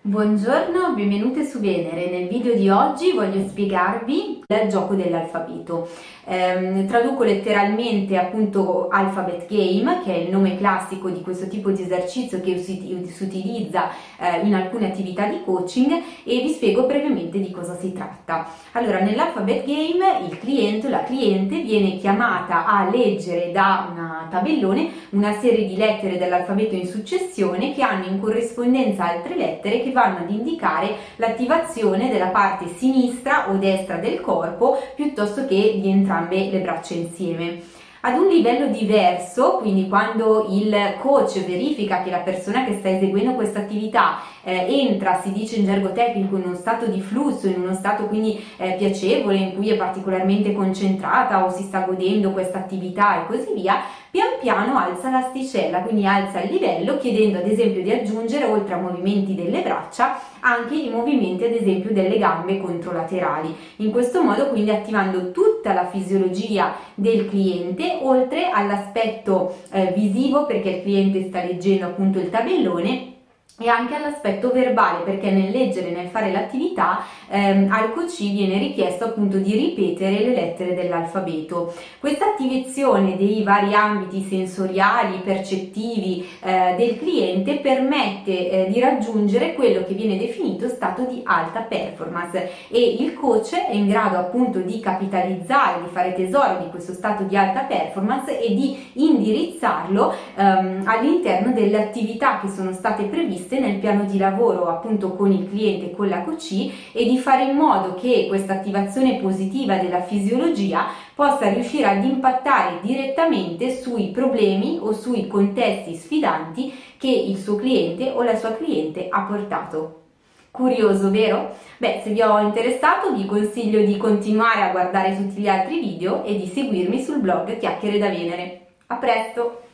Buongiorno, benvenute su Venere. Nel video di oggi voglio spiegarvi il gioco dell'alfabeto. Traduco letteralmente appunto Alphabet Game, che è il nome classico di questo tipo di esercizio che si utilizza in alcune attività di coaching, e vi spiego brevemente di cosa si tratta. Allora, nell'Alphabet Game il cliente o la cliente viene chiamata a leggere da un tabellone una serie di lettere dell'alfabeto in successione che hanno in corrispondenza altre lettere che vanno ad indicare l'attivazione della parte sinistra o destra del corpo piuttosto che di entrambe le braccia insieme. Ad un livello diverso, quindi quando il coach verifica che la persona che sta eseguendo questa attività entra, si dice in gergo tecnico, in uno stato di flusso, in uno stato quindi piacevole, in cui è particolarmente concentrata o si sta godendo questa attività e così via, pian piano alza l'asticella, quindi alza il livello, chiedendo ad esempio di aggiungere, oltre a movimenti delle braccia, anche i movimenti ad esempio delle gambe controlaterali. In questo modo quindi attivando tutta la fisiologia del cliente, oltre all'aspetto visivo, perché il cliente sta leggendo appunto il tabellone, e anche all'aspetto verbale, perché nel leggere, nel fare l'attività, al coach viene richiesto appunto di ripetere le lettere dell'alfabeto. Questa attivazione dei vari ambiti sensoriali, percettivi del cliente permette di raggiungere quello che viene definito stato di alta performance, e il coach è in grado appunto di capitalizzare, di fare tesoro di questo stato di alta performance e di indirizzarlo all'interno delle attività che sono state previste nel piano di lavoro appunto con il cliente e con la coach, e di fare in modo che questa attivazione positiva della fisiologia possa riuscire ad impattare direttamente sui problemi o sui contesti sfidanti che il suo cliente o la sua cliente ha portato. Curioso, vero? Beh, se vi ho interessato vi consiglio di continuare a guardare tutti gli altri video e di seguirmi sul blog Chiacchiere da Venere. A presto!